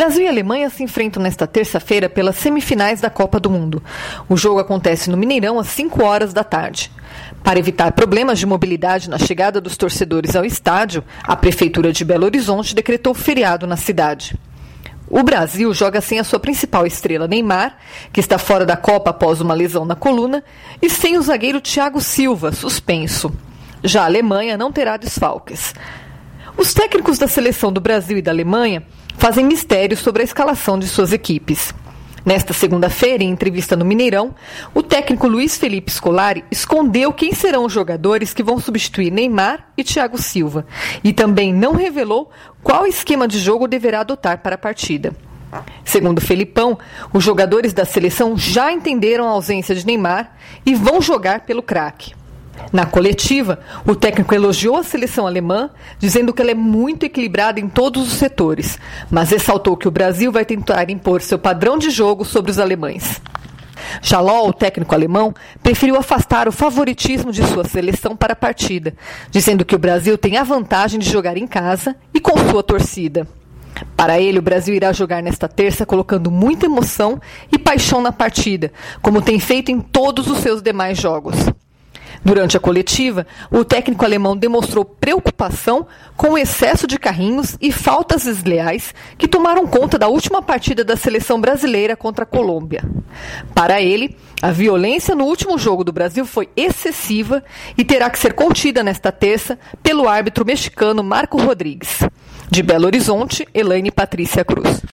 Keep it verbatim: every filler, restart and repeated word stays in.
Brasil e Alemanha se enfrentam nesta terça-feira pelas semifinais da Copa do Mundo. O jogo acontece no Mineirão às cinco horas da tarde. Para evitar problemas de mobilidade na chegada dos torcedores ao estádio, a Prefeitura de Belo Horizonte decretou feriado na cidade. O Brasil joga sem a sua principal estrela Neymar, que está fora da Copa após uma lesão na coluna, e sem o zagueiro Thiago Silva, suspenso. Já a Alemanha não terá desfalques. Os técnicos da seleção do Brasil e da Alemanha fazem mistério sobre a escalação de suas equipes. Nesta segunda-feira, em entrevista no Mineirão, o técnico Luiz Felipe Scolari escondeu quem serão os jogadores que vão substituir Neymar e Thiago Silva e também não revelou qual esquema de jogo deverá adotar para a partida. Segundo Felipão, os jogadores da seleção já entenderam a ausência de Neymar e vão jogar pelo craque. Na coletiva, o técnico elogiou a seleção alemã, dizendo que ela é muito equilibrada em todos os setores, mas ressaltou que o Brasil vai tentar impor seu padrão de jogo sobre os alemães. Jaló, o técnico alemão, preferiu afastar o favoritismo de sua seleção para a partida, dizendo que o Brasil tem a vantagem de jogar em casa e com sua torcida. Para ele, o Brasil irá jogar nesta terça colocando muita emoção e paixão na partida, como tem feito em todos os seus demais jogos. Durante a coletiva, o técnico alemão demonstrou preocupação com o excesso de carrinhos e faltas desleais que tomaram conta da última partida da seleção brasileira contra a Colômbia. Para ele, a violência no último jogo do Brasil foi excessiva e terá que ser contida nesta terça pelo árbitro mexicano Marco Rodrigues. De Belo Horizonte, Elaine Patrícia Cruz.